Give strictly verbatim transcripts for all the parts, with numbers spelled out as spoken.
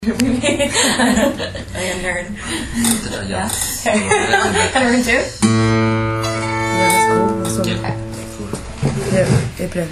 Maybe. Like a nerd. Yeah. Kind of nerd too? Yeah, that's cool. That's cool. Yeah. Yeah, April.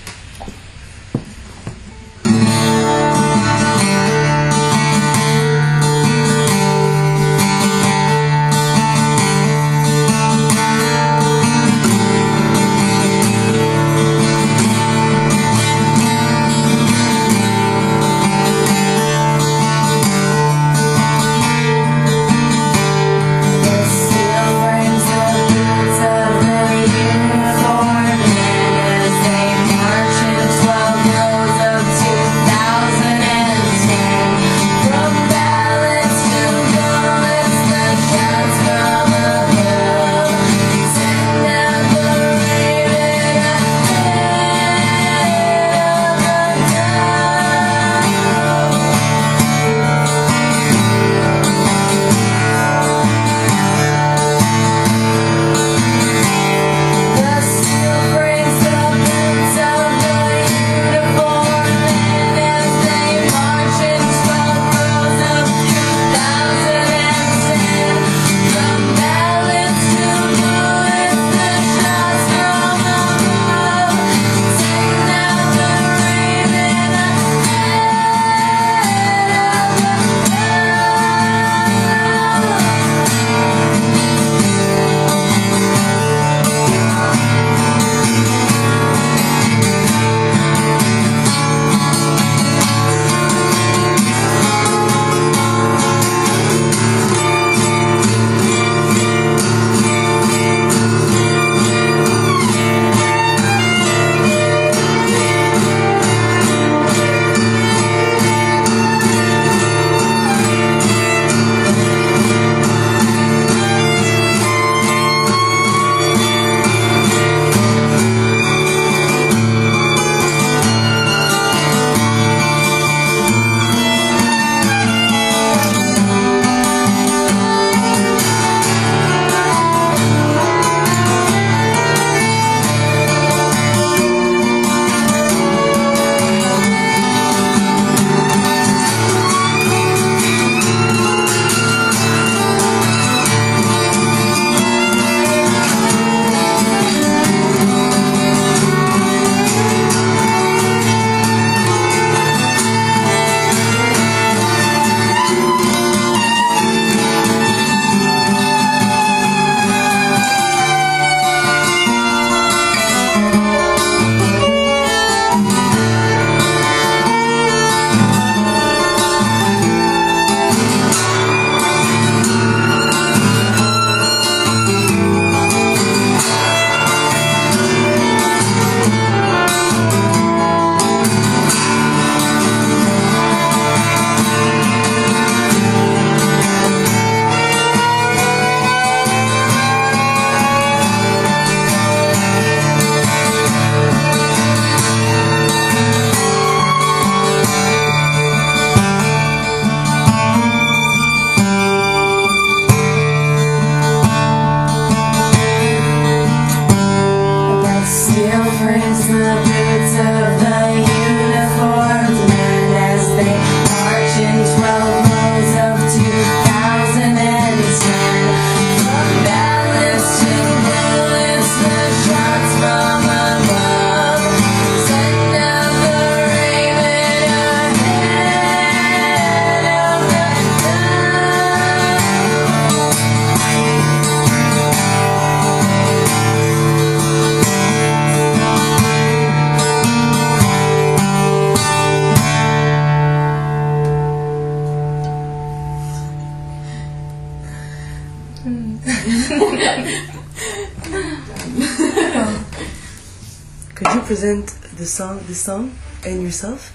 Could you present the song, the song, and yourself?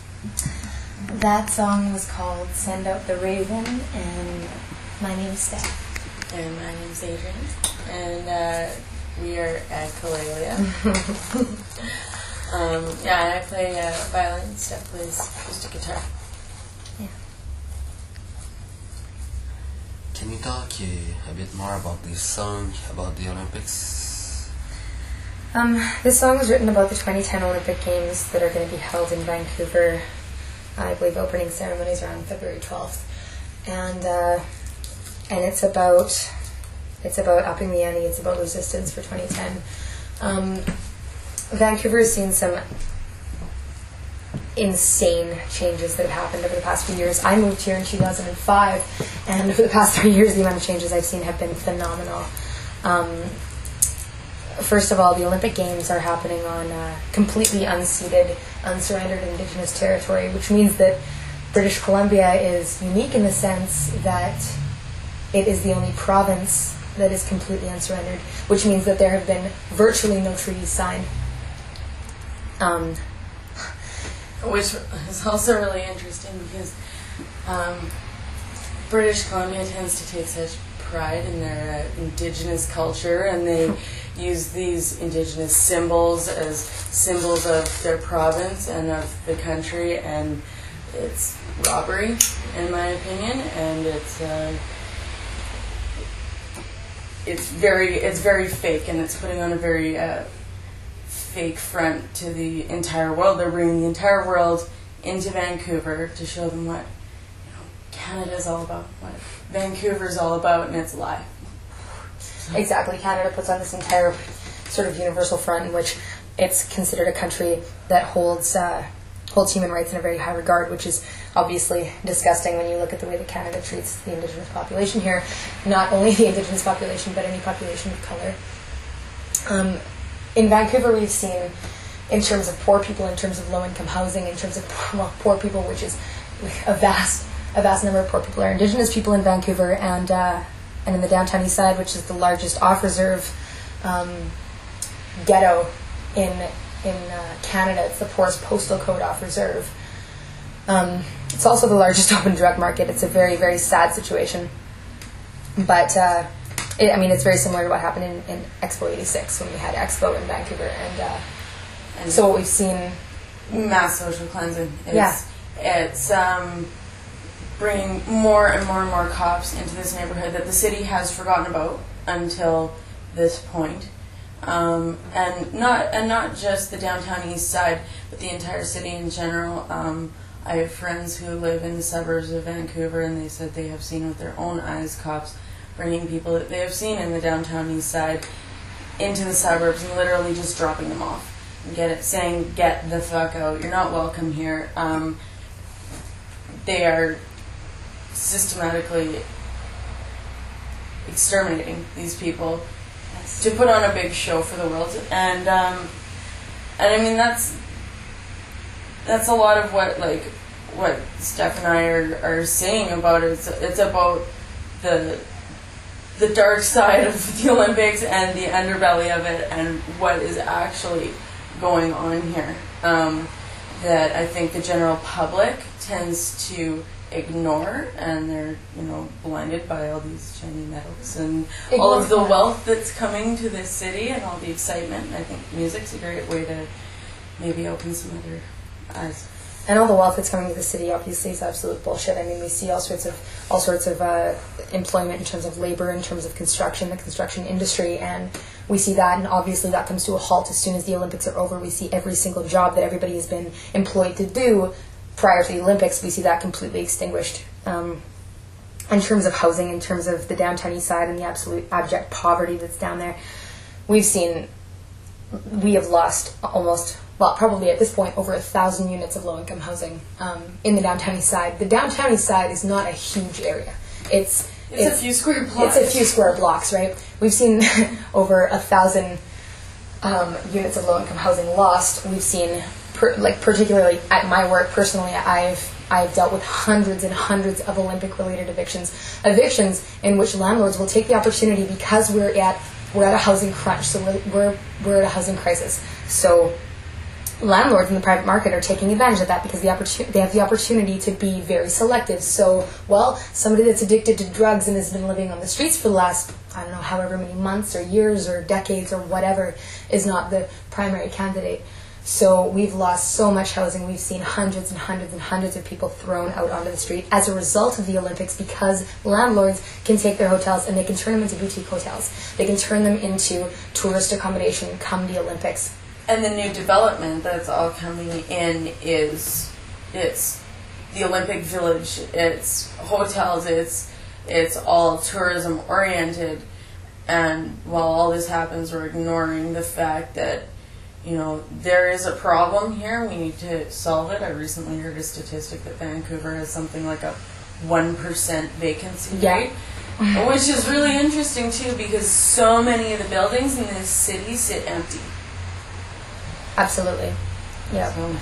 That song was called "Send Out the Raven," and my name's Steph. And my name's Adrian. And uh, we are at Kalalia. um, yeah, and I play uh, violin. Steph plays acoustic guitar. Yeah. Can you talk uh, a bit more about this song, about the Olympics? Um, this song was written about the twenty ten Olympic Games that are going to be held in Vancouver I believe opening ceremonies are on February twelfth, and uh, and it's about it's about upping the ante. It's about resistance for twenty ten. Um, Vancouver has seen some insane changes that have happened over the past few years. I moved here in two thousand five, and for the past three years, the amount of changes I've seen have been phenomenal. Um, first of all, the Olympic Games are happening on uh, completely unceded, unsurrendered Indigenous territory, which means that British Columbia is unique in the sense that it is the only province that is completely unsurrendered, which means that there have been virtually no treaties signed. Um, Which is also really interesting because um, British Columbia tends to take such pride in their uh, Indigenous culture, and they use these Indigenous symbols as symbols of their province and of the country, and it's robbery, in my opinion, and it's uh, it's very it's very fake, and it's putting on a very uh, fake front to the entire world. They're bringing the entire world into Vancouver to show them what you know, Canada's all about, what Vancouver's all about, and it's a lie. Exactly. Canada puts on this entire sort of universal front in which it's considered a country that holds uh, holds human rights in a very high regard, which is obviously disgusting when you look at the way that Canada treats the Indigenous population here. Not only the Indigenous population, but any population of color. Um, In Vancouver, we've seen, in terms of poor people, in terms of low-income housing, in terms of well, poor people, which is a vast, a vast number of poor people are Indigenous people in Vancouver, and uh, and in the downtown east side, which is the largest off-reserve um, ghetto in in uh, Canada. It's the poorest postal code off-reserve. Um, it's also the largest open drug market. It's a very, very sad situation, but. Uh, It, I mean, it's very similar to what happened in, in Expo eighty-six when we had Expo in Vancouver, and, uh, and so what we've seen, mass social cleansing. It's, yeah, it's um, bringing more and more and more cops into this neighborhood that the city has forgotten about until this point, um, and not and not just the downtown east side, but the entire city in general. Um, I have friends who live in the suburbs of Vancouver, and they said they have seen with their own eyes cops bringing people that they have seen in the downtown east side into the suburbs and literally just dropping them off and get it, saying, get the fuck out, you're not welcome here. Um, they are systematically exterminating these people yes. to put on a big show for the world. And, um, and I mean, that's, that's a lot of what, like, what Steph and I are, are saying about it. It's, it's about the the dark side of the Olympics and the underbelly of it and what is actually going on here. Um, that I think the general public tends to ignore, and they're, you know, blinded by all these shiny metals and ignore all of the that. wealth that's coming to this city and all the excitement. And I think music's a great way to maybe open some other eyes. And all the wealth that's coming to the city obviously is absolute bullshit. I mean, we see all sorts of all sorts of uh, employment in terms of labor, in terms of construction, the construction industry, and we see that, and obviously that comes to a halt as soon as the Olympics are over. We see every single job that everybody has been employed to do prior to the Olympics, we see that completely extinguished. Um, in terms of housing, in terms of the downtown east side and the absolute abject poverty that's down there, we've seen, we have lost almost... well, probably at this point, over a thousand units of low-income housing um, in the downtown east side. The downtown east side is not a huge area. It's it's, it's a few square blocks. It's a few square blocks, right? We've seen over a thousand um, units of low-income housing lost. We've seen, per, like particularly at my work personally, I've I've dealt with hundreds and hundreds of Olympic-related evictions, evictions in which landlords will take the opportunity because we're at we're at a housing crunch, so we're we're, we're at a housing crisis, so. Landlords in the private market are taking advantage of that because the opportu- they have the opportunity to be very selective. So, well, somebody that's addicted to drugs and has been living on the streets for the last, I don't know, however many months or years or decades or whatever, is not the primary candidate. So we've lost so much housing. We've seen hundreds and hundreds and hundreds of people thrown out onto the street as a result of the Olympics because landlords can take their hotels and they can turn them into boutique hotels. They can turn them into tourist accommodation come the Olympics. And the new development that's all coming in is, it's the Olympic Village. It's hotels. It's it's all tourism oriented. And while all this happens, we're ignoring the fact that, you know, there is a problem here. We need to solve it. I recently heard a statistic that Vancouver has something like a one percent vacancy Yeah. rate, which is really interesting too, because so many of the buildings in this city sit empty. Absolutely. Yeah. So,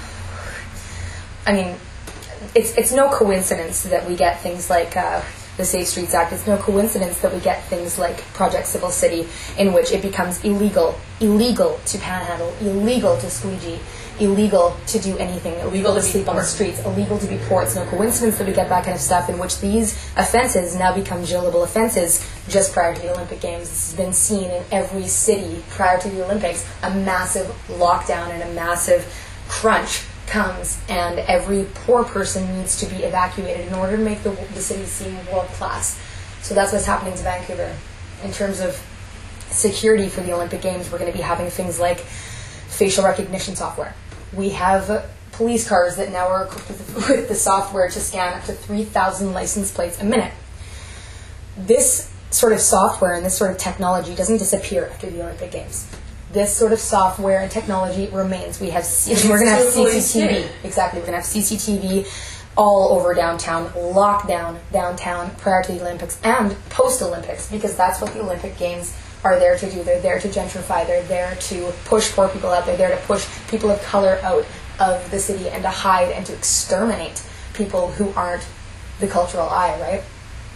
I mean, it's it's no coincidence that we get things like uh, the Safe Streets Act. It's no coincidence that we get things like Project Civil City, in which it becomes illegal, illegal to panhandle, illegal to squeegee, illegal to do anything, illegal to to be sleep on the poor. streets, illegal to be poor. It's no coincidence that we get that kind of stuff, in which these offenses now become jailable offenses just prior to the Olympic Games. This has been seen in every city prior to the Olympics. A massive lockdown and a massive crunch comes, and every poor person needs to be evacuated in order to make the, the city seem world class. So that's what's happening to Vancouver. In terms of security for the Olympic Games, we're going to be having things like facial recognition software. We have police cars that now are equipped with, with the software to scan up to three thousand license plates a minute. This sort of software and this sort of technology doesn't disappear after the Olympic Games. This sort of software and technology remains. We have C- we're going to have still C C T V. police Exactly, we're going to have C C T V all over downtown, lockdown downtown prior to the Olympics and post-Olympics, because that's what the Olympic Games are there to do. They're there to gentrify. They're there to push poor people out. They're there to push people of color out of the city and to hide and to exterminate people who aren't the cultural eye, right?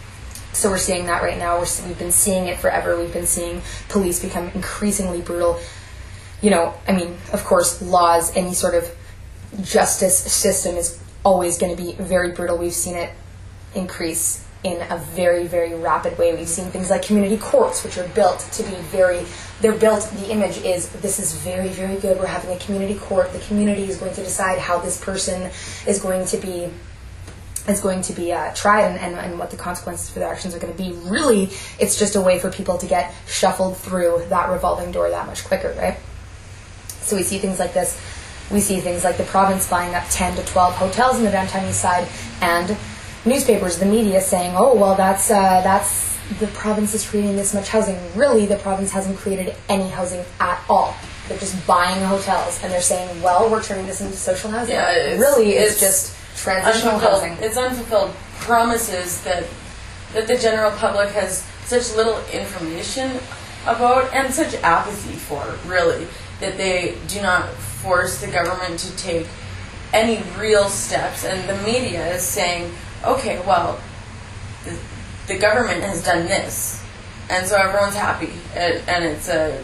So we're seeing that right now. We're, we've been seeing it forever. We've been seeing police become increasingly brutal. You know, I mean, of course, laws, any sort of justice system is always going to be very brutal. We've seen it increase in a very, very rapid way. We've seen things like community courts, which are built to be very, they're built, the image is, this is very, very good. We're having a community court. The community is going to decide how this person is going to be is going to be uh, tried and, and, and what the consequences for their actions are going to be. Really, it's just a way for people to get shuffled through that revolving door that much quicker, right? So we see things like this. We see things like the province buying up ten to twelve hotels in the downtown east side, and newspapers, the media saying, oh, well, that's, uh, that's the province is creating this much housing. Really, the province hasn't created any housing at all. They're just buying hotels, and they're saying, well, we're turning this into social housing. Yeah, it's- really, it's, it's just transitional unfulfilled, housing. it's unfulfilled promises that that the general public has such little information about and such apathy for, really, that they do not force the government to take any real steps. And the media is saying, okay, well, the, the government has done this, and so everyone's happy, and, and it's a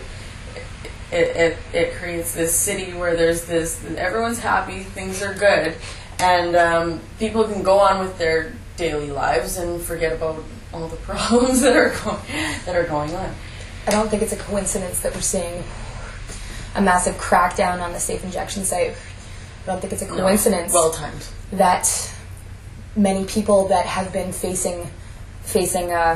it, it it creates this city where there's this, everyone's happy, things are good, and um, people can go on with their daily lives and forget about all the problems that are going that are going on. I don't think it's a coincidence that we're seeing a massive crackdown on the safe injection site. I don't think it's a coincidence No, well timed. that many people that have been facing facing uh,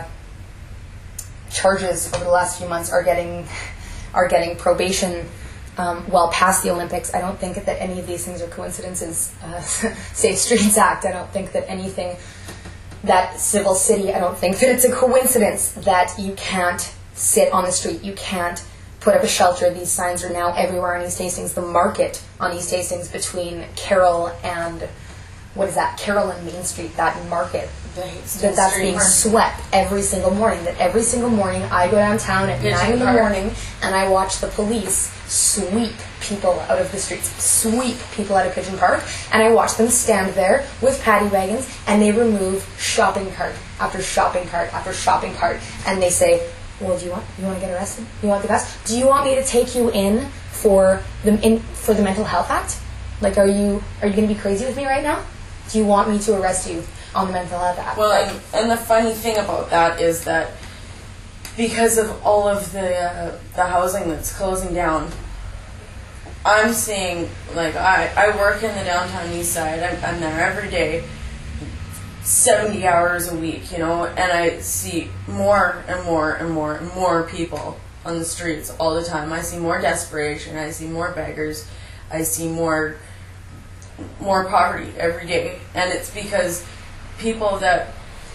charges over the last few months are getting are getting probation um, well past the Olympics. I don't think that any of these things are coincidences. Uh, Safe Streets Act. I don't think that anything that Civil City. I don't think that it's a coincidence that you can't sit on the street. You can't put up a shelter. These signs are now everywhere on East Hastings. The market on East Hastings between Carroll and what is that? Carroll and Main Street. That market. That that's being swept every single morning. That every single morning I go downtown at Pigeon nine in the Park. morning and I watch the police sweep people out of the streets, sweep people out of Pigeon Park, and I watch them stand there with paddy wagons and they remove shopping cart after shopping cart after shopping cart, and they say, "Well, do you want you want to get arrested? You want the best? Do you want me to take you in for the in for the Mental Health Act? Like, are you are you going to be crazy with me right now? Do you want me to arrest you on the Mental Health Act?" Well, Like, and, and the funny thing about that is that because of all of the uh, the housing that's closing down, I'm seeing, like, I, I work in the downtown east side. I'm, I'm there every day, seventy hours a week, you know, and I see more and more and more and more people on the streets all the time. I see more desperation. I see more beggars. I see more more poverty every day, and it's because people that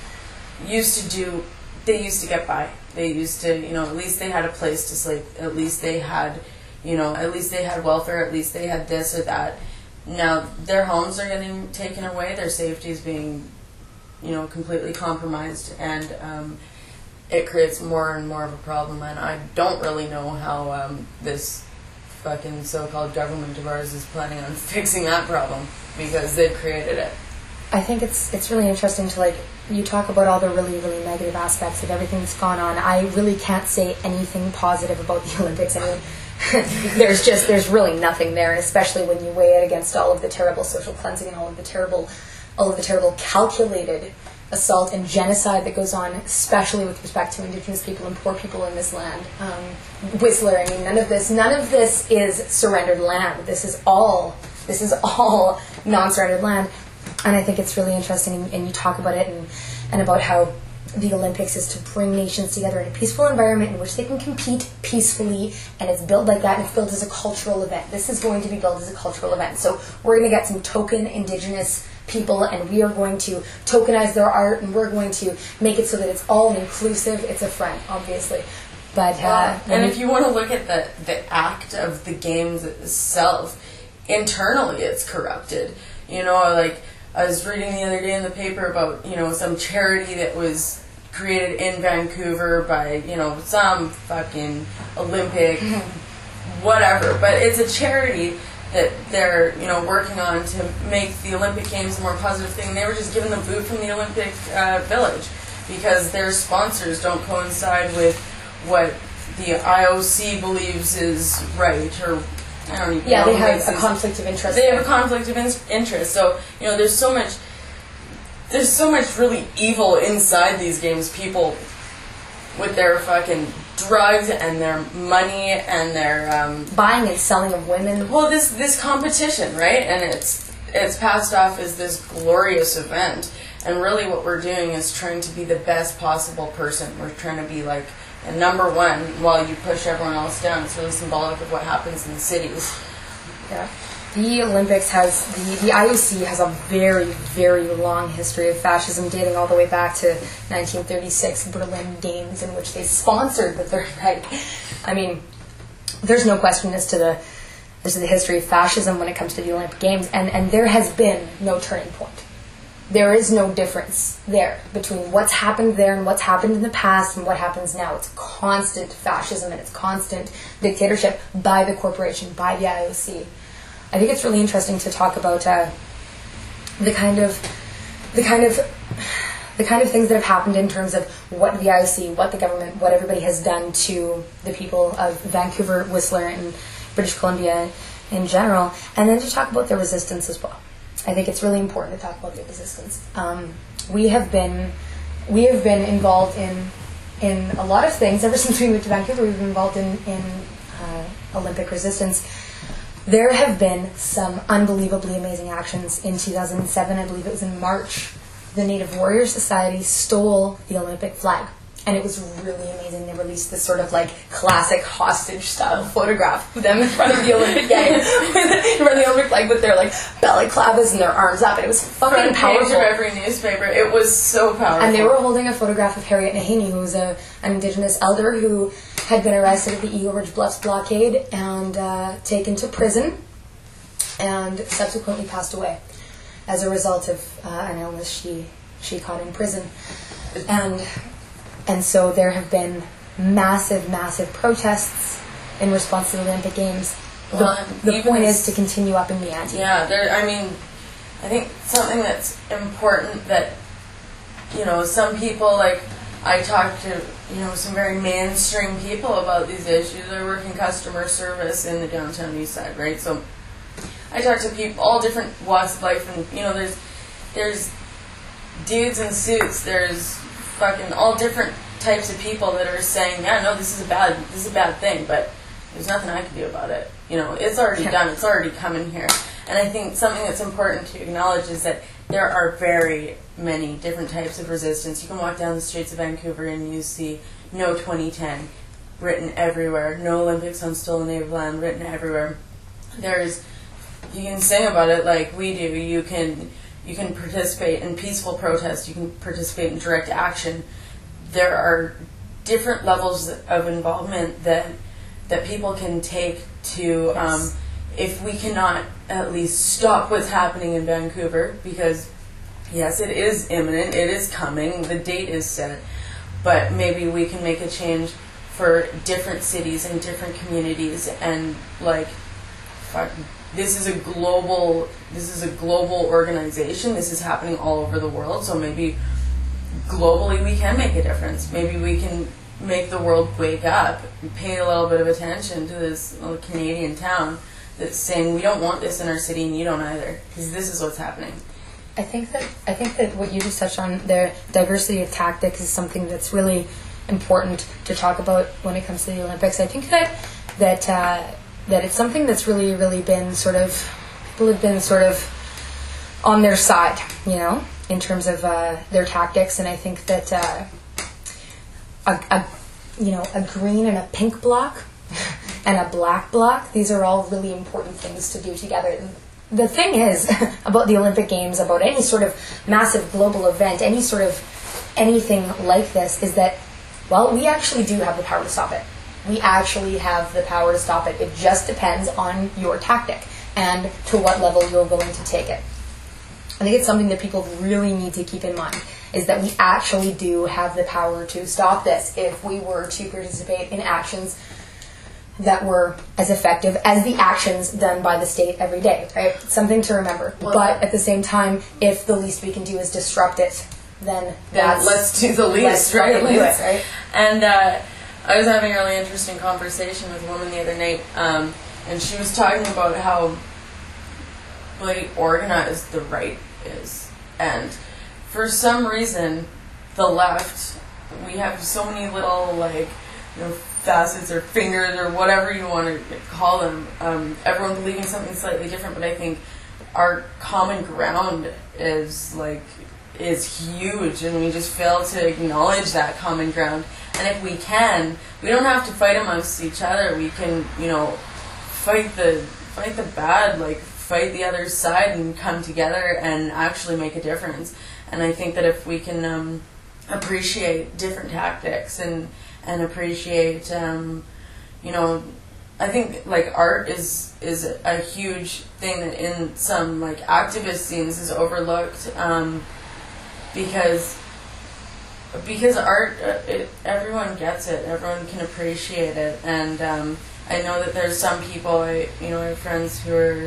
used to do, they used to get by. They used to, you know, at least they had a place to sleep. At least they had, you know, at least they had welfare. At least they had this or that. Now their homes are getting taken away. Their safety is being, you know, completely compromised, and um, it creates more and more of a problem. And I don't really know how um, this fucking so-called government of ours is planning on fixing that problem, because they've created it. I think it's it's really interesting to, like, you talk about all the really, really negative aspects of everything that's gone on. I really can't say anything positive about the Olympics. I mean, there's just, there's really nothing there, and especially when you weigh it against all of the terrible social cleansing and all of the terrible, all of the terrible calculated assault and genocide that goes on, especially with respect to Indigenous people and poor people in this land. Um, Whistler, I mean, none of this, none of this is surrendered land. This is all, this is all non-surrendered land. And I think it's really interesting, and you talk about it, and, and about how the Olympics is to bring nations together in a peaceful environment in which they can compete peacefully, and it's built like that, and it's built as a cultural event. This is going to be built as a cultural event. So we're going to get some token Indigenous people, and we are going to tokenize their art, and we're going to make it so that it's all inclusive. It's a front, obviously. But uh, uh, and if you want to look at the, the act of the games itself, internally it's corrupted. You know, like, I was reading the other day in the paper about, you know, some charity that was created in Vancouver by, you know, some fucking Olympic whatever. But it's a charity that they're, you know, working on to make the Olympic Games a more positive thing. They were just given the boot from the Olympic uh, Village because their sponsors don't coincide with what the I O C believes is right, or I don't even yeah, know. they have a conflict of interest. They have a conflict of in- interest. So, you know, there's so much, there's so much really evil inside these games. People with their fucking drugs and their money and their um, buying and selling of women. Well, this this competition, right? And it's it's passed off as this glorious event. And really, what we're doing is trying to be the best possible person. We're trying to be like. And number one, while you push everyone else down, it's really symbolic of what happens in the cities. Yeah. The Olympics has, the, the I O C has a very, very long history of fascism dating all the way back to nineteen thirty-six Berlin Games, in which they sponsored the Third Reich. I mean, there's no question as to the, as to the history of fascism when it comes to the Olympic Games, and, and there has been no turning point. There is no difference there between what's happened there and what's happened in the past and what happens now. It's constant fascism and it's constant dictatorship by the corporation, by the I O C. I think it's really interesting to talk about uh, the kind of the kind of the kind of things that have happened in terms of what the I O C, what the government, what everybody has done to the people of Vancouver, Whistler, and British Columbia in general, and then to talk about the resistance as well. I think it's really important to talk about the resistance. Um, we have been, we have been involved in, in a lot of things ever since we moved to Vancouver. We've been involved in in uh, Olympic resistance. There have been some unbelievably amazing actions. In two thousand seven, I believe it was in March, the Native Warrior Society stole the Olympic flag. And it was really amazing. They released this sort of like classic hostage-style photograph of them in front of the Olympic Games, in front of the Olympic flag with their like balaclavas and their arms up. And it was fucking Front powerful. page of every newspaper. It was so powerful. And they were holding a photograph of Harriet Nahaney, who was a, an Indigenous elder who had been arrested at the Eagle Ridge Bluffs blockade and uh, taken to prison, and subsequently passed away as a result of uh, an illness she she caught in prison. And And so there have been massive, massive protests in response to the Olympic Games. The, Well, the even point as- is to continue upping the ante. Yeah, there. I mean, I think something that's important that, you know, some people, like, I talk to, you know, some very mainstream people about these issues. I work in customer service in the downtown east side, right? So I talk to people, all different walks of life, and, you know, there's, there's dudes in suits, there's fucking all different types of people that are saying, yeah, no, this is a bad, this is a bad thing, but there's nothing I can do about it. You know, it's already done. It's already coming here. And I think something that's important to acknowledge is that there are very many different types of resistance. You can walk down the streets of Vancouver and you see no twenty ten written everywhere, no Olympics on stolen native land written everywhere. There's you can sing about it like we do. You can you can participate in peaceful protest. You can participate in direct action. There are different levels of involvement that that people can take to. Yes. Um, if we cannot at least stop what's happening in Vancouver, because yes, it is imminent, it is coming, the date is set, but maybe we can make a change for different cities and different communities, and like, fuck, this is a global, this is a global organization, this is happening all over the world, so maybe globally we can make a difference. Maybe we can make the world wake up, pay a little bit of attention to this little Canadian town that's saying we don't want this in our city and you don't either, because this is what's happening. I think that I think that what you just touched on, the diversity of tactics, is something that's really important to talk about when it comes to the Olympics. I think that that uh, that it's something that's really really been sort of, people have been sort of on their side, you know, in terms of uh, their tactics, and I think that uh, a, a you know a green and a pink block and a black block, these are all really important things to do together. The thing is about the Olympic Games, about any sort of massive global event, any sort of anything like this, is that, well, we actually do have the power to stop it. We actually have the power to stop it. It just depends on your tactic and to what level you're willing to take it. I think it's something that people really need to keep in mind, is that we actually do have the power to stop this if we were to participate in actions that were as effective as the actions done by the state every day, right? Something to remember. Well, but at the same time, if the least we can do is disrupt it, then Then that's, let's do the least, let's right? fucking do it, right? And uh, I was having a really interesting conversation with a woman the other night, um, and she was talking about how bloody organized the right is. And for some reason, the left, we have so many little, like, you know, facets or fingers or whatever you want to call them. Um, everyone believing something slightly different, but I think our common ground is like is huge, and we just fail to acknowledge that common ground. And if we can, we don't have to fight amongst each other. We can, you know, fight the fight the bad, like fight the other side, and come together and actually make a difference. And I think that if we can um, appreciate different tactics and and appreciate, um, you know, I think like art is is a huge thing that in some like activist scenes is overlooked, um, because because art, uh, it, everyone gets it, everyone can appreciate it, and um, I know that there's some people, I, you know, I have friends who are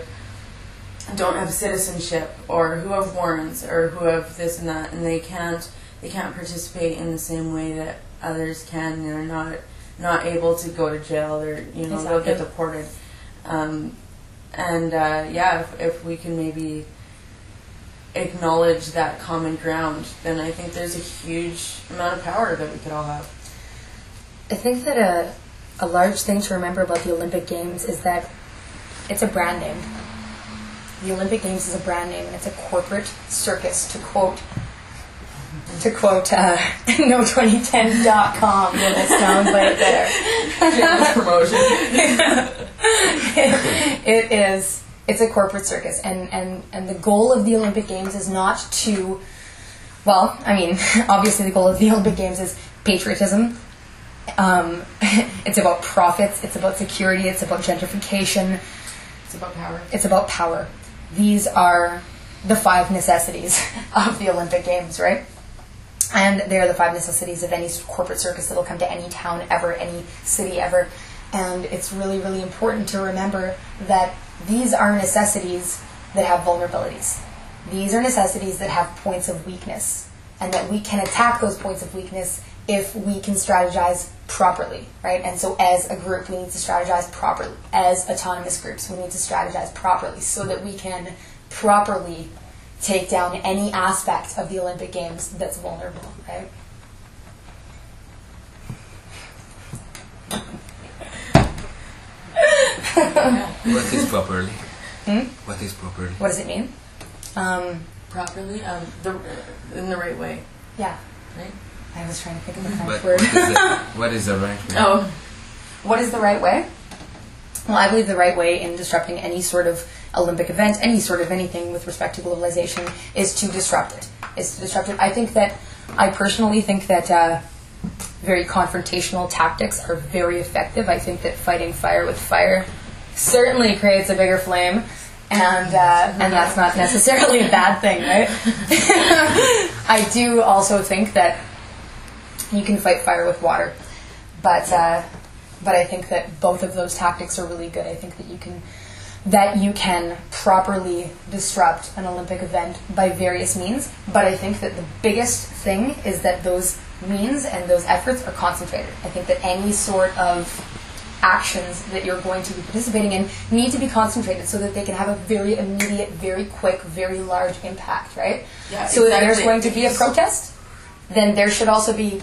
don't have citizenship or who have warrants or who have this and that, and they can't they can't participate in the same way that others can. They're not not able to go to jail, or you know, Exactly. they'll get deported. Um, and uh, yeah, if, if we can maybe acknowledge that common ground, then I think there's a huge amount of power that we could all have. I think that a, a large thing to remember about the Olympic Games is that it's a brand name. The Olympic Games is a brand name, and it's a corporate circus, to quote to quote uh, no twenty ten dot com. Yeah, that sounds like there. Promotion. it is. It's a corporate circus, and, and, and the goal of the Olympic Games is not to, well, I mean, obviously the goal of the Olympic Games is patriotism. Um, it's about profits, it's about security, it's about gentrification. It's about power. It's about power. These are the five necessities of the Olympic Games, right? And they are the five necessities of any corporate circus that will come to any town ever, any city ever. And it's really, really important to remember that these are necessities that have vulnerabilities. These are necessities that have points of weakness, and that we can attack those points of weakness if we can strategize properly, right? And so as a group, we need to strategize properly. As autonomous groups, we need to strategize properly so that we can properly take down any aspect of the Olympic Games that's vulnerable, right? What is properly? Hmm? What is properly? What does it mean? Um, Properly, um, the in the right way, yeah, right? I was trying to think of the French But word. what is the, what is the right way? Oh, What is the right way? Well, I believe the right way in disrupting any sort of Olympic event, any sort of anything with respect to globalization, is to disrupt it. Is to disrupt it. I think that, I personally think that uh, very confrontational tactics are very effective. I think that fighting fire with fire certainly creates a bigger flame, and uh, and that's not necessarily a bad thing, right? I do also think that you can fight fire with water, but uh, but I think that both of those tactics are really good. I think that you can that you can properly disrupt an Olympic event by various means, but I think that the biggest thing is that those means and those efforts are concentrated. I think that any sort of actions that you're going to be participating in need to be concentrated so that they can have a very immediate, very quick, very large impact, right? Yeah, so exactly. if there's going to be a protest, then there should also be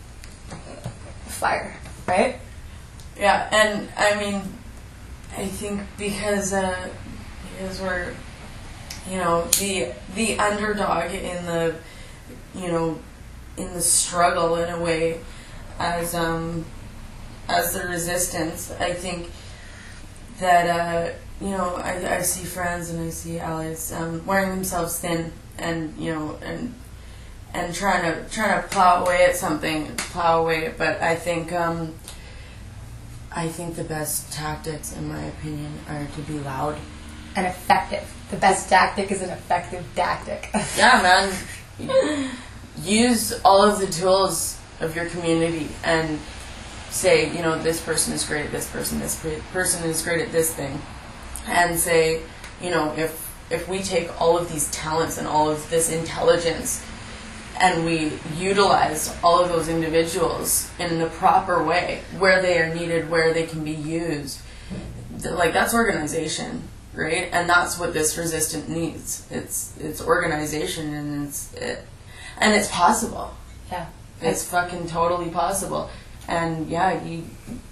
fire, right? Yeah, and I mean, I think because uh, because we're, you know, the the underdog in the, you know, in the struggle in a way, as um, as the resistance. I think that uh, you know, I, I see friends and I see allies um, wearing themselves thin, and you know, and and trying to trying to plow away at something, plow away. But I think. Um, I think the best tactics, in my opinion, are to be loud. And effective. The best tactic is an effective tactic. Yeah, man. Use all of the tools of your community and say, you know, this person is great at this person, this person is great at this thing. And say, you know, if if we take all of these talents and all of this intelligence and we utilize all of those individuals in the proper way, where they are needed, where they can be used. Like, that's organization, right? And that's what this resistant needs. It's it's organization, and it's it, and it's possible. Yeah, it's fucking totally possible. And yeah, you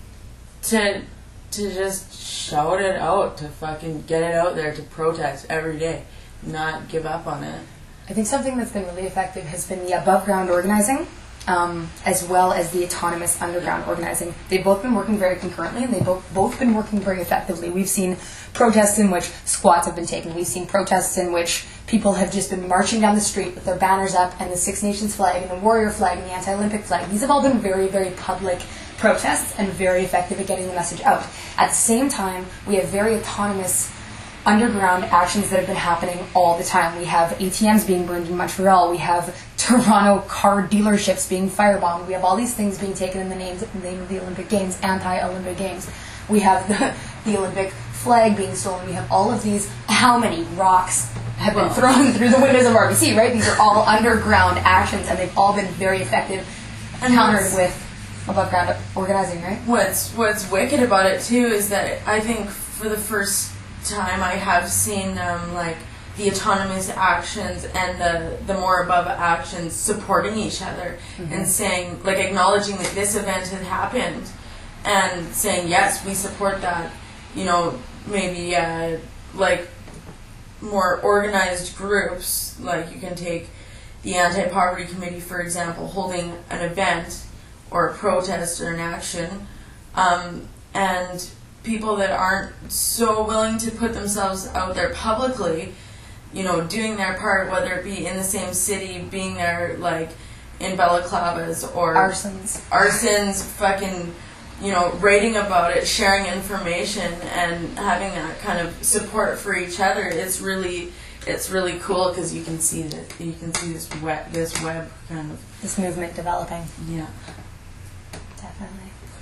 to to just shout it out, to fucking get it out there, to protest every day, not give up on it. I think something that's been really effective has been the above-ground organizing, um, as well as the autonomous underground organizing. They've both been working very concurrently, and they've both, both been working very effectively. We've seen protests in which squats have been taken. We've seen protests in which people have just been marching down the street with their banners up and the Six Nations flag and the warrior flag and the anti-Olympic flag. These have all been very, very public protests and very effective at getting the message out. At the same time, we have very autonomous underground actions that have been happening all the time. We have A T Ms being burned in Montreal. We have Toronto car dealerships being firebombed. We have all these things being taken in the, names, in the name of the Olympic Games, anti-Olympic Games. We have the, the Olympic flag being stolen. We have all of these. How many rocks have been thrown through the windows of R B C, right? These are all underground actions, and they've all been very effective, and countered with above-ground organizing, right? What's, what's wicked about it, too, is that I think for the first time I have seen um, like the autonomous actions and the the more above actions supporting each other, mm-hmm. and saying, like, acknowledging that this event had happened and saying, yes, we support that. You know, maybe uh, like more organized groups, like you can take the Anti-Poverty Committee, for example, holding an event or a protest or an action, um, and people that aren't so willing to put themselves out there publicly, you know, doing their part, whether it be in the same city, being there, like, in balaclavas, or arsons, arsons, fucking, you know, writing about it, sharing information, and having that kind of support for each other. It's really, it's really cool, because you can see that, you can see this web, this web kind of, this movement developing. Yeah, definitely.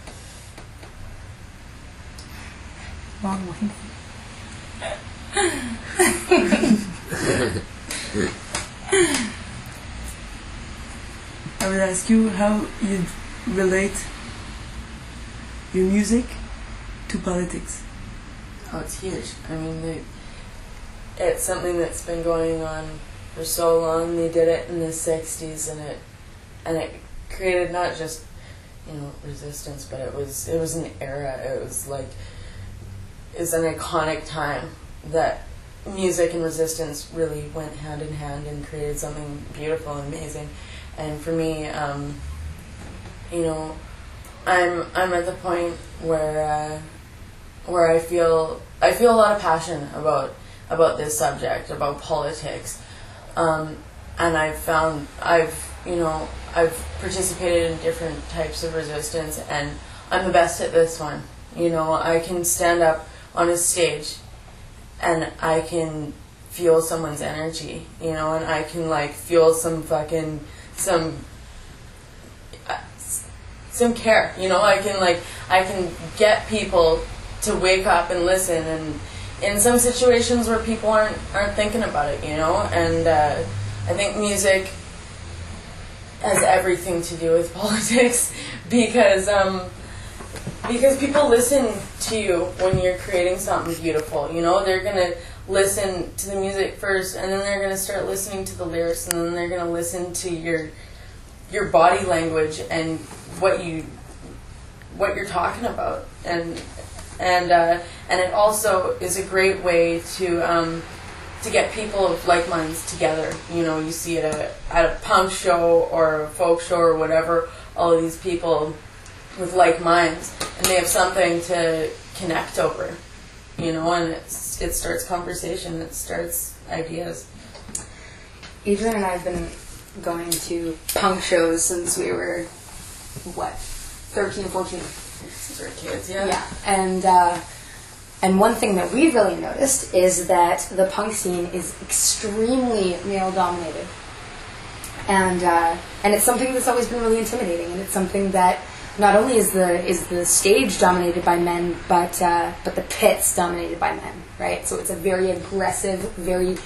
Wrong one. I would ask you how you relate your music to politics. Oh, it's huge. I mean, they, it's something that's been going on for so long. They did it in the sixties, and it and it created not just, you know, resistance, but it was it was an era. It was like is an iconic time that music and resistance really went hand in hand and created something beautiful and amazing. And for me, um, you know, I'm I'm at the point where uh, where I feel I feel a lot of passion about about this subject, about politics. Um, and I've found, I've, you know, I've participated in different types of resistance, and I'm the best at this one. You know, I can stand up on a stage and I can feel someone's energy, you know, and I can, like, feel some fucking, some, uh, some care, you know, I can, like, I can get people to wake up and listen, and in some situations where people aren't, aren't thinking about it, you know, and, uh, I think music has everything to do with politics, because, um, because people listen to you when you're creating something beautiful, you know, they're gonna listen to the music first, and then they're gonna start listening to the lyrics, and then they're gonna listen to your, your body language and what you, what you're talking about, and, and, uh, and it also is a great way to, um, to get people of like minds together. You know, you see it at a, at a punk show or a folk show or whatever, all of these people with like minds, and they have something to connect over, you know, and it's, it starts conversation, it starts ideas. Adrian and I have been going to punk shows since we were, what, thirteen, fourteen? Since we were kids, yeah. Yeah, and, uh, and one thing that we've really noticed is that the punk scene is extremely male-dominated. And, uh, and it's something that's always been really intimidating, and it's something that not only is the is the stage dominated by men, but uh, but the pit's dominated by men, right? So it's a very aggressive, very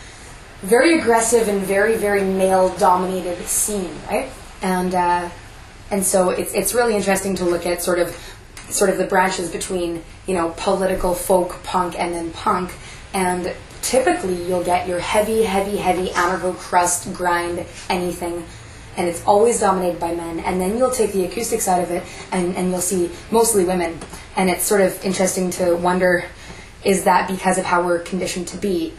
very aggressive, and very very male-dominated scene, right? And uh, and so it's it's really interesting to look at sort of sort of the branches between, you know, political, folk, punk, and then punk, and typically you'll get your heavy, heavy, heavy anarcho crust grind anything. And it's always dominated by men. And then you'll take the acoustic side of it, and, and you'll see mostly women. And it's sort of interesting to wonder, is that because of how we're conditioned to be?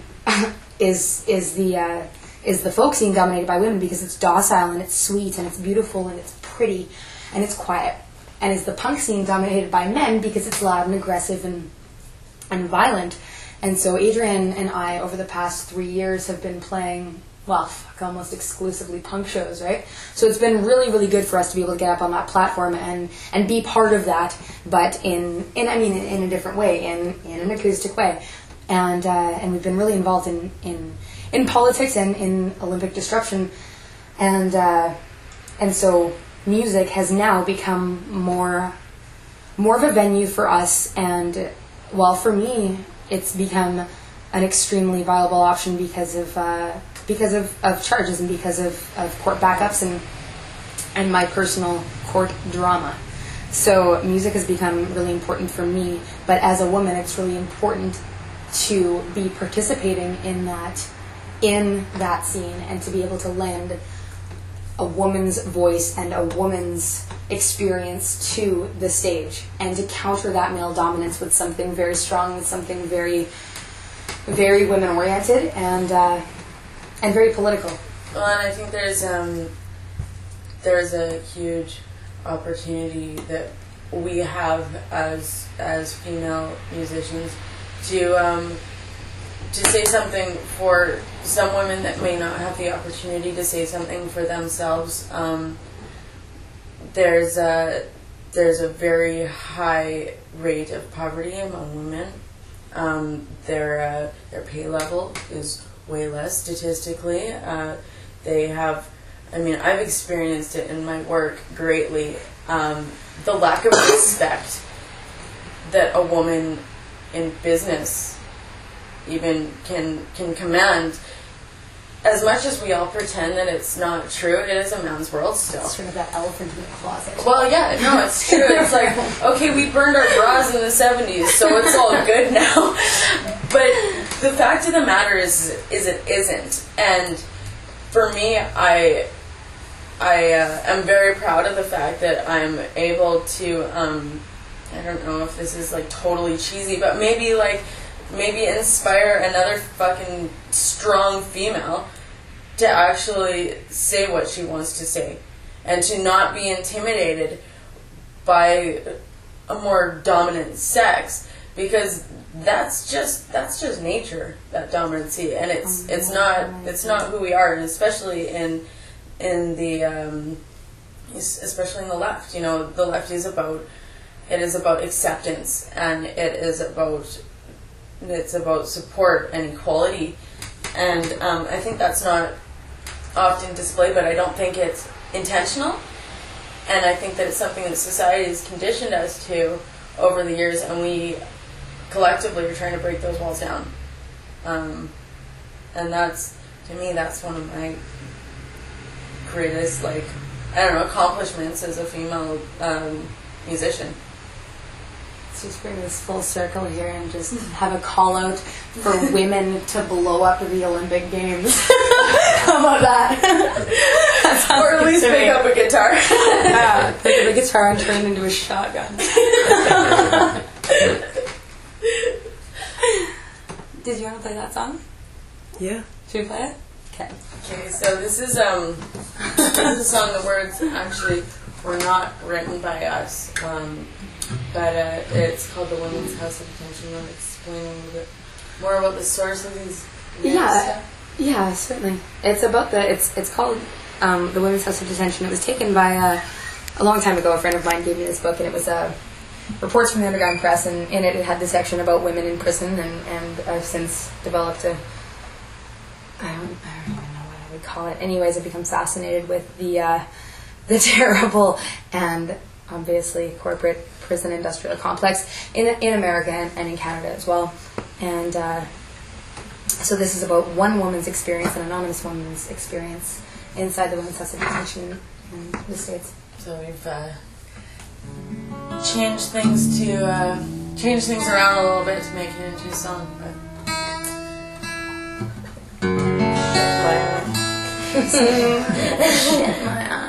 is is the uh, is the folk scene dominated by women because it's docile and it's sweet and it's beautiful and it's pretty and it's quiet? And is the punk scene dominated by men because it's loud and aggressive and and violent? And so Adrian and I, over the past three years, have been playing, well, fuck, almost exclusively punk shows, right? So it's been really, really good for us to be able to get up on that platform and, and be part of that, but in, in I mean, in, in a different way, in, in an acoustic way. And uh, and we've been really involved in, in, in politics and in Olympic disruption. And uh, and so music has now become more more of a venue for us. And, well, for me, it's become an extremely viable option because of... Uh, because of, of charges and because of, of court backups and and my personal court drama. So music has become really important for me, but as a woman it's really important to be participating in that in that scene and to be able to lend a woman's voice and a woman's experience to the stage and to counter that male dominance with something very strong, with something very very women oriented and uh and very political. Well, and I think there's um, there's a huge opportunity that we have as as female musicians to um, to say something for some women that may not have the opportunity to say something for themselves. Um, there's a there's a very high rate of poverty among women. Um, their uh, their pay level is way less statistically. Uh, they have, I mean, I've experienced it in my work greatly. Um, the lack of respect that a woman in business even can can command. As much as we all pretend that it's not true, it is a man's world still. It's sort of that elephant in the closet. Well, yeah, no, it's true. It's like, okay, we burned our bras in the seventies, so it's all good now. But the fact of the matter is, is it isn't. And for me, I, I uh, am very proud of the fact that I'm able to. Um, I don't know if this is like totally cheesy, but maybe like maybe inspire another fucking strong female to actually say what she wants to say and to not be intimidated by a more dominant sex, because that's just that's just nature, that dominancy, and it's it's not it's not who we are, and especially in in the um, especially in the left. You know, the left is about it is about acceptance, and it is about it's about support and equality, and um, I think that's not often displayed, but I don't think it's intentional, and I think that it's something that society has conditioned us to over the years, and we collectively are trying to break those walls down. Um, and that's, to me, that's one of my greatest, like, I don't know, accomplishments as a female um, musician. Let's just bring this full circle here and just have a call out for women to blow up the Olympic Games. How about that? that or at least pick up a guitar. Yeah, pick up a guitar and turn it into a shotgun. Did you want to play that song? Yeah. Should we play it? Okay. Okay, so this is um, this is a song. The words actually were not written by us, um, but uh, it's called "The Women's House of Detention." You want to explain a little bit more about the source of these? Yeah, yeah, certainly. It's about the. It's it's called um, "The Women's House of Detention." It was taken by uh, a long time ago. A friend of mine gave me this book, and it was a. Uh, reports from the Underground Press, and in it it had the section about women in prison, and, and I've since developed a, I don't, I don't even know what I would call it. Anyways, I've become fascinated with the, uh, the terrible and obviously corporate prison industrial complex in in America and, and in Canada as well. And uh, so this is about one woman's experience, an anonymous woman's experience inside the Women's House of Detention in the States. So we've uh, change things to uh, change things around a little bit to make it into a song, but Shit, my eye.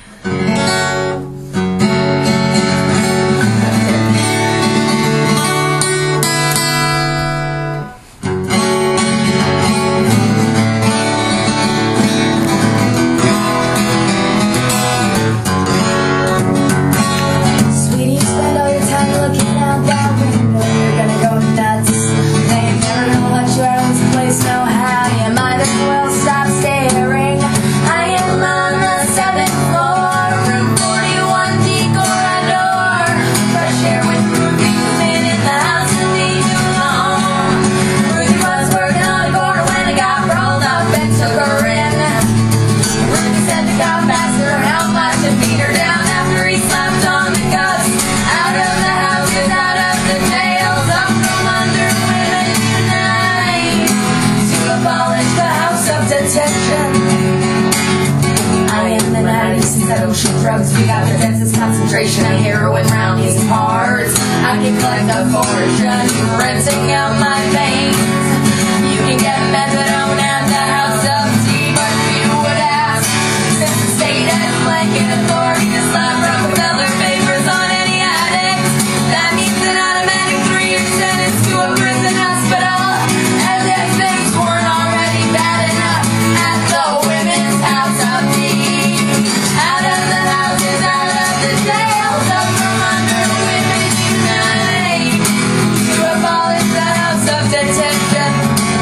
Drugs, we got the densest concentration of heroin round these parts. I can collect a fortune, renting out my veins. You can get methadone at the House of Tea, but you would ask, since the state has blanket authority to slap Rockefeller papers on any addict, that means an automatic three-year sentence to a prison hospital, as if things weren't already bad enough at the Women's House of Tea. Out of the houses, out of the jails, up from under women unite to abolish the House of Detention.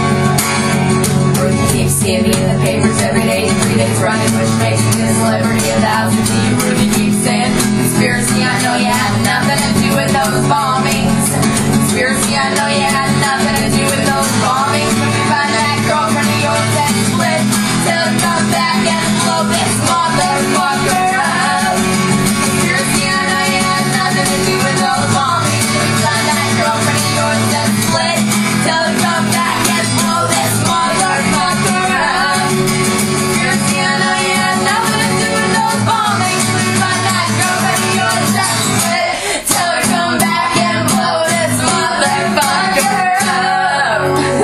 Ruby keeps giving me the papers every day, three days running, which makes me the celebrity of the House of Tea. Ruby keeps saying, conspiracy, I know you had nothing to do with those bombings. Conspiracy, I know you had nothing to do with those bombings. When we find that girlfriend of yours that split, tell her come back and blow this motherfucker up. Conspiracy, I know you had nothing to do with those bombings. When we find that girlfriend of yours that split, tell her come back and blow this motherfucker up. Conspiracy, I know you had nothing to do with those bombings. When we find that girlfriend of yours that split, tell her come back and blow this motherfucker up.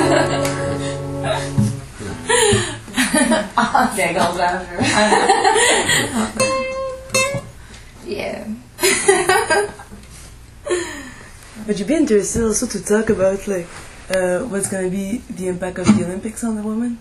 I'll giggles after. Yeah. But you'd be interested also to talk about like uh, what's going to be the impact of the Olympics on the woman?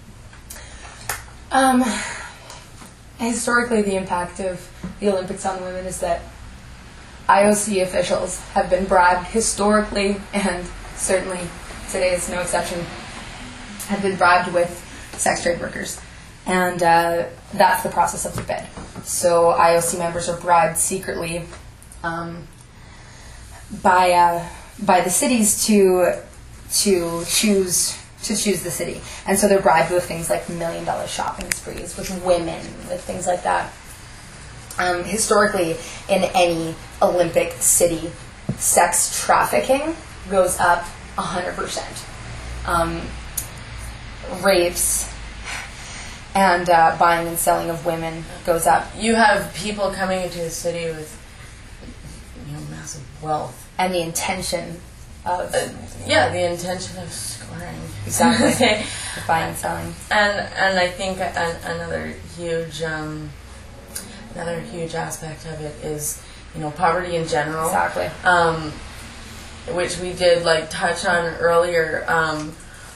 Um, historically, the impact of the Olympics on women is that I O C officials have been bribed historically, and certainly today is no exception, have been bribed with sex trade workers. And uh, that's the process of the bid. So I O C members are bribed secretly um, by uh, by the cities to to choose to choose the city, and so they're bribed with things like million dollar shopping sprees with women, with things like that. Um, historically, in any Olympic city, sex trafficking goes up a hundred percent. Um, rapes and uh, buying and selling of women goes up. You have people coming into the city with, you know, massive wealth. And the intention of... Uh, yeah, the intention of scoring. Exactly. Buying and selling. And and I think an, another huge um, another huge aspect of it is, you know, poverty in general. Exactly. Um, which we did like touch on earlier. Um,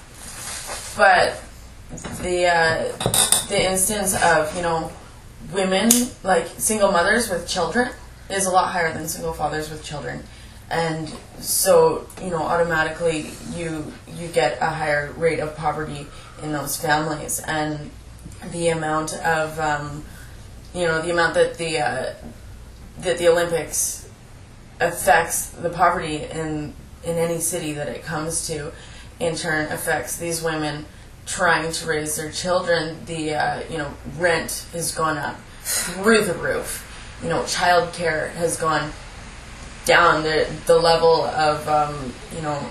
but the uh, the instance of, you know, women, like single mothers with children, is a lot higher than single fathers with children. And so, you know, automatically you you get a higher rate of poverty in those families, and the amount of, um, you know, the amount that the uh, that the Olympics affects the poverty in in any city that it comes to, in turn affects these women trying to raise their children. The uh, you know, rent has gone up through the roof. You know, childcare has gone down. The the level of um, you know,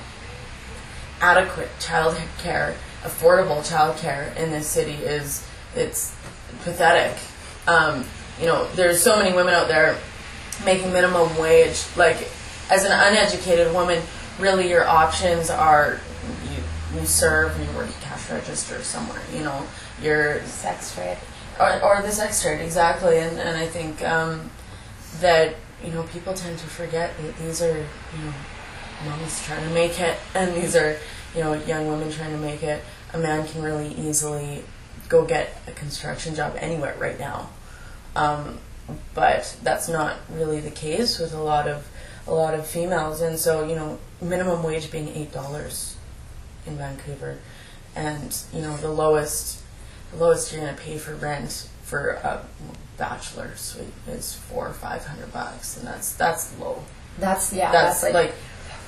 adequate child care, affordable child care in this city is, it's pathetic. Um, you know, there's so many women out there making minimum wage. Like, as an uneducated woman, really your options are you, you serve and you work a cash register somewhere. You know, you're Sex trade. or, or the sex trade, exactly. And and I think um, that, you know, people tend to forget that these are, you know, moms trying to make it, and these are, you know, young women trying to make it. A man can really easily go get a construction job anywhere right now, um, but that's not really the case with a lot of a lot of females. And so, you know, minimum wage being eight dollars in Vancouver, and, you know, the lowest the lowest you're going to pay for rent for a bachelor suite is four or five hundred bucks, and that's that's low. That's, yeah, That's, that's, like,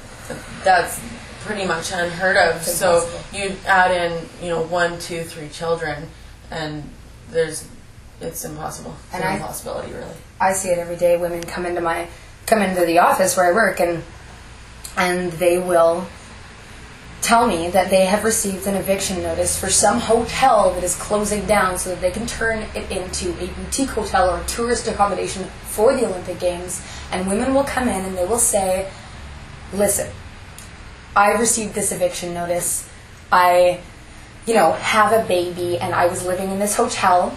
that's pretty much unheard of. So impossible. you add in, you know, one, two, three children, and there's it's impossible. It's And an I- impossibility, really. I see it every day. Women come into my come into the office where I work, and and they will tell me that they have received an eviction notice for some hotel that is closing down so that they can turn it into a boutique hotel or a tourist accommodation for the Olympic Games. And women will come in and they will say, listen, I received this eviction notice. I, you know, have a baby and I was living in this hotel.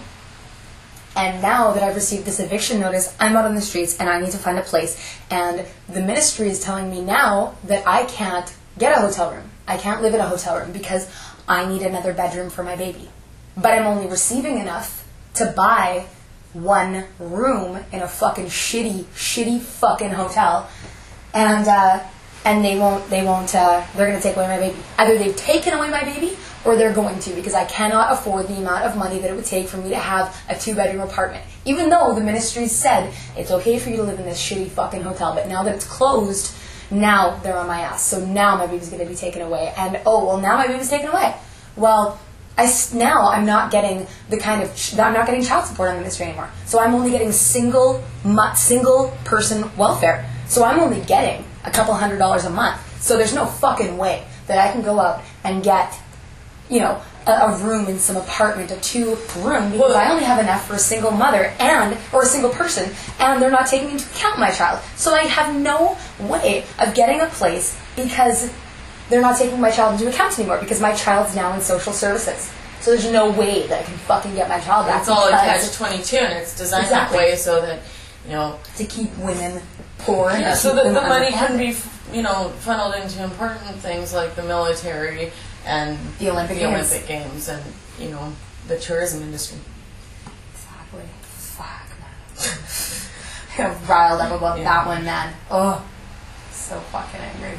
And now that I've received this eviction notice, I'm out on the streets and I need to find a place. And the ministry is telling me now that I can't get a hotel room. I can't live in a hotel room because I need another bedroom for my baby. But I'm only receiving enough to buy one room in a fucking shitty, shitty fucking hotel. And, uh, and they won't, they won't, uh, they're going to take away my baby. Either they've taken away my baby or they're going to, because I cannot afford the amount of money that it would take for me to have a two-bedroom apartment. Even though the ministry said it's okay for you to live in this shitty fucking hotel, but now that it's closed, now they're on my ass. So now my baby's going to be taken away. And, oh, well, now my baby's taken away. Well, I, now I'm not getting the kind of, ch- I'm not getting child support on the ministry anymore. So I'm only getting single, mu- single person welfare. So I'm only getting a couple hundred dollars a month. So there's no fucking way that I can go out and get, you know, a, a room in some apartment, a two room, because I only have enough for a single mother and, or a single person, and they're not taking into account my child. So I have no way of getting a place because they're not taking my child into account anymore, because my child's now in social services. So there's no way that I can fucking get my child back. It's all a because- catch twenty-two, and it's designed Exactly. that way so that, you know, to keep women poor and yeah, to so keep that them the money can underemployed. be, you know, funneled into important things like the military and The Olympic the Games. Olympic Games and, you know, the tourism industry. Exactly. Fuck, man. riled up about Yeah. that one, man. Oh, so fucking angry.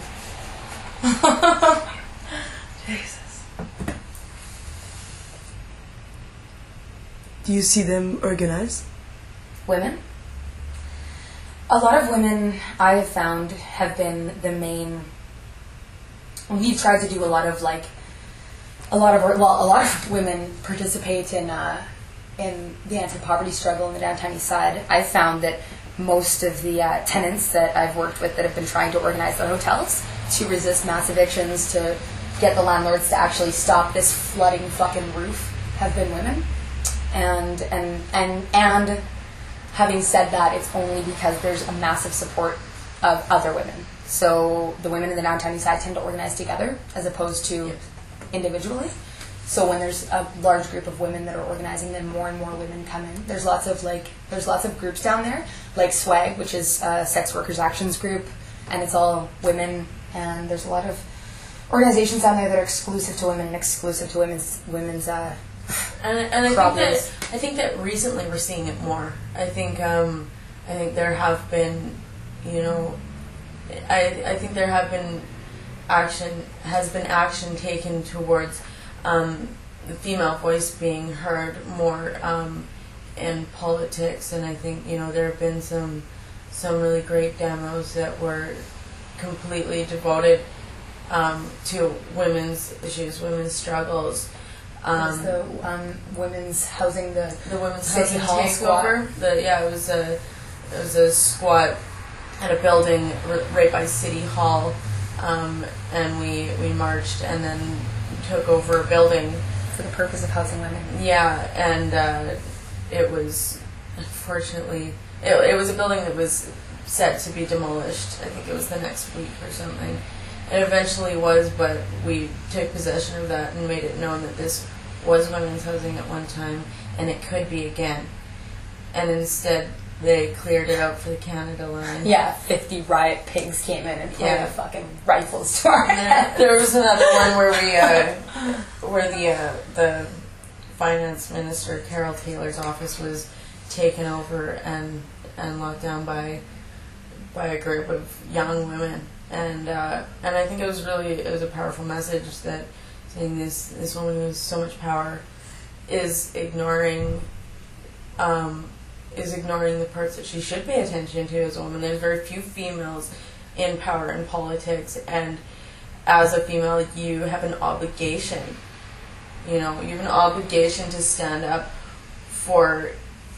Jesus. Do you see them organize? Women? A lot of women I have found have been the main. We've tried to do a lot of like, a lot of well, a lot of women participate in uh, in the anti-poverty struggle in the downtown east side. I've found that most of the uh, tenants that I've worked with that have been trying to organize their hotels to resist mass evictions, to get the landlords to actually stop this flooding fucking roof, have been women. And and and and having said that, it's only because there's a massive support of other women. So the women in the downtown east side tend to organize together as opposed to Yes. individually. So when there's a large group of women that are organizing, then more and more women come in. There's lots of like there's lots of groups down there, like SWAG, which is a Sex Workers Actions Group, and it's all women. And there's a lot of organizations down there that are exclusive to women and exclusive to women's women's. Uh, And, and I think Problems. that I think that recently we're seeing it more. I think um, I think there have been, you know, I I think there have been action has been action taken towards um, the female voice being heard more um, in politics, and I think you know there have been some some really great demos that were completely devoted um, to women's issues, women's struggles. There's Um, the um, women's housing, the the women's City housing Hall takeover. The yeah, it was a it was a squat at a building r- right by City Hall, um, and we we marched and then took over a building. for the purpose of housing women. Yeah, and uh, it was unfortunately it, it was a building that was set to be demolished. I think it was the next week or something. It eventually was, but we took possession of that and made it known that this was women's housing at one time, and it could be again. And instead, they cleared it out for the Canada line. Yeah, fifty riot pigs came in and pointed Yeah. fucking rifles to our And then head. there was another one where we, uh, where the uh, the finance minister Carol Taylor's office was taken over and and locked down by by a group of young women, and uh, and I think it was really it was a powerful message that saying this this woman with so much power is ignoring. Um, is ignoring the parts that she should pay attention to as a woman. There's very few females in power in politics, and as a female, you have an obligation. You know, you have an obligation to stand up for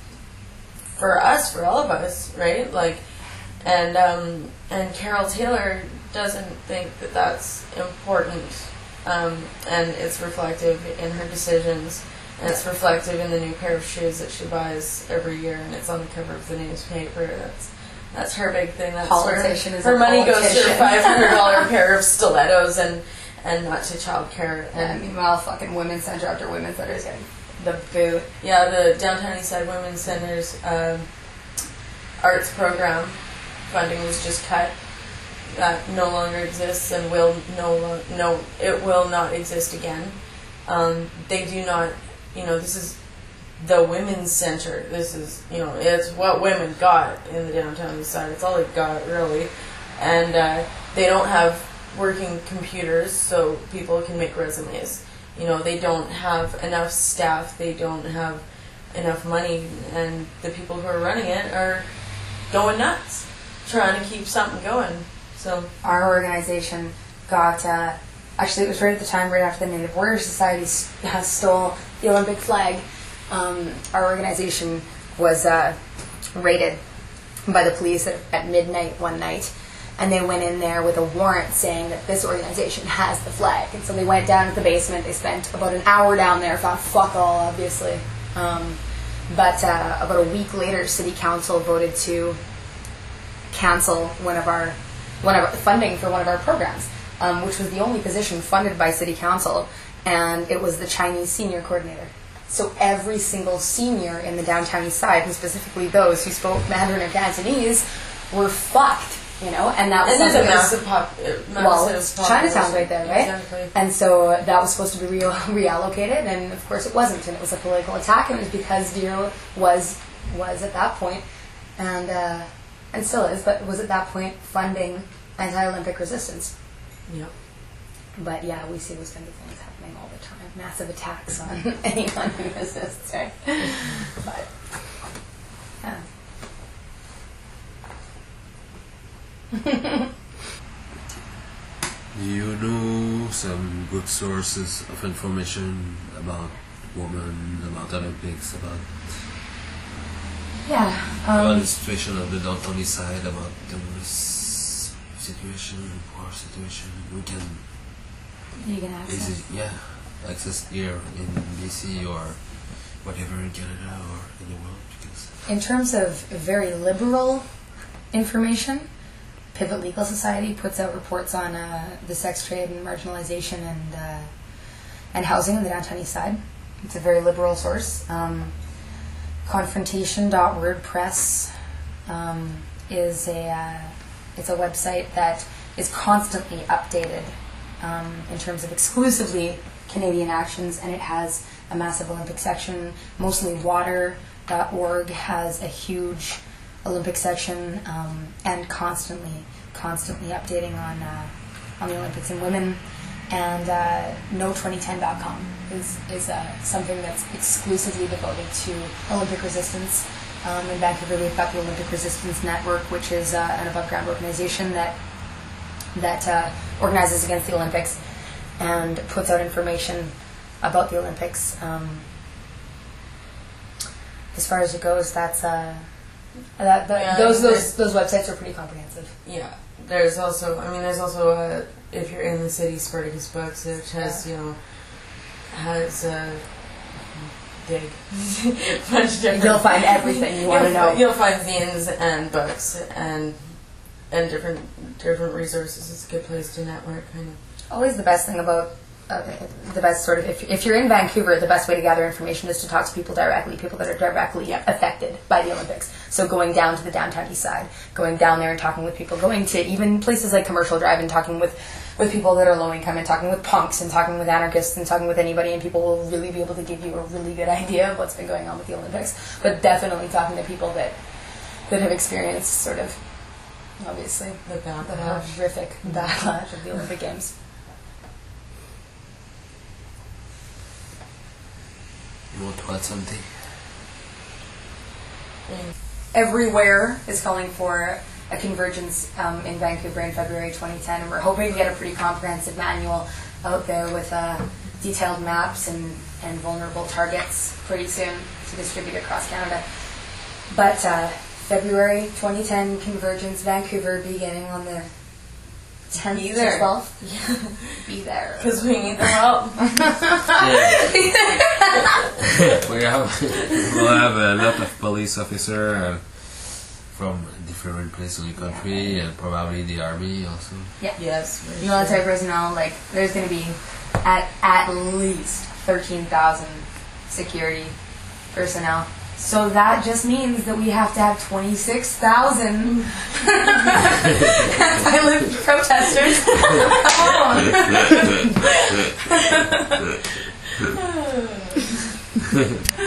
for us, for all of us, right? Like, and um, and Carol Taylor doesn't think that that's important, um, and it's reflective in her decisions. And it's reflective in the new pair of shoes that she buys every year, and it's on the cover of the newspaper. That's that's her big thing. That's Politician where is her a money goes to politician. her five hundred dollar pair of stilettos, and and not to childcare. And And meanwhile, fucking women's center after women's center is getting the boot. yeah, the Downtown Eastside Women's Center's um, arts program funding was just cut. That no longer exists, and will no lo- no it will not exist again. Um, they do not. You know, this is the women's center. This is, you know, it's what women got in the downtown east side. It's all they got, really. And uh, they don't have working computers so people can make resumes. You know, they don't have enough staff. They don't have enough money. And the people who are running it are going nuts, trying to keep something going. So Our organization got, uh, actually it was right at the time, right after the Native Warrior Society s- uh, stole the Olympic flag. Um, our organization was uh, raided by the police at, at midnight one night, and they went in there with a warrant saying that this organization has the flag. And so they went down to the basement. They spent about an hour down there, found fuck all, obviously. Um, but uh, about a week later, City Council voted to cancel one of our one of our funding for one of our programs, um, which was the only position funded by City Council, and it was the Chinese senior coordinator. So every single senior in the downtown east side, and specifically those who spoke Mandarin or Cantonese, were fucked, you know, and that was and there's a something that was- massive pop. uh, Massive well, it's population. Chinatown's right there, right? Exactly. And so uh, that was supposed to be re- reallocated, and of course it wasn't, and it was a political attack, and it was because Deer was was at that point and uh, and still is, but was at that point funding anti-Olympic resistance. Yep. But yeah, we see those kinds of things happening all the time. Massive attacks on anyone who resists, right? But yeah. You know some good sources of information about women, about Olympics, about Yeah. about Um, the situation of the downtown east side, about the s- situation, poor situation. We can you can access. easy, yeah, access here in B C or whatever in Canada or in the world. Because In terms of very liberal information, Pivot Legal Society puts out reports on uh, the sex trade and marginalization and uh, and housing in the downtown east side. It's a very liberal source. Um, confrontation dot wordpress um, is a uh, it's a website that is constantly updated um, in terms of exclusively Canadian actions, and it has a massive Olympic section. Mostly water dot org has a huge Olympic section, um, and constantly, constantly updating on uh, on the Olympics and women. And uh, no twenty ten dot com is is uh, something that's exclusively devoted to Olympic resistance. Um, in Vancouver, we've got the Olympic Resistance Network, which is uh, an above-ground organization that that uh, organizes against the Olympics and puts out information about the Olympics. Um, as far as it goes, that's uh, that, that, Yeah, those there's- those those websites are pretty comprehensive. Yeah, there's also, I mean, there's also, uh, if you're in the city, Spartacus Books, which has, you know, has a dig. bunch of different. You'll find everything you want to You'll know. fi- You'll find zines and books and and different different resources. It's a good place to network, kind of. Always the best thing about uh, the best sort of if if you're in Vancouver, the best way to gather information is to talk to people directly, people that are directly affected by the Olympics. So going down to the downtown east side, going down there and talking with people, going to even places like Commercial Drive and talking with with people that are low income, and talking with punks and talking with anarchists and talking with anybody, and people will really be able to give you a really good idea of what's been going on with the Olympics. But definitely talking to people that that have experienced sort of obviously The the backlash. horrific backlash of the Olympic Games. you want to add something? Everywhere is calling for a convergence um, in Vancouver in February twenty ten, and we're hoping to get a pretty comprehensive manual out there with uh, detailed maps and, and vulnerable targets pretty soon to distribute across Canada. But uh, February twenty ten convergence, Vancouver, beginning on the tenth Be to there. twelfth. Be there. Because we need the help. we have we'll have a lot of police officer uh, from different places in the country, and probably the army also. Yeah. Yes. for sure. Military personnel, like, there's going to be at at least thirteen thousand security personnel. So that just means that we have to have twenty-six thousand violent protesters. Come on.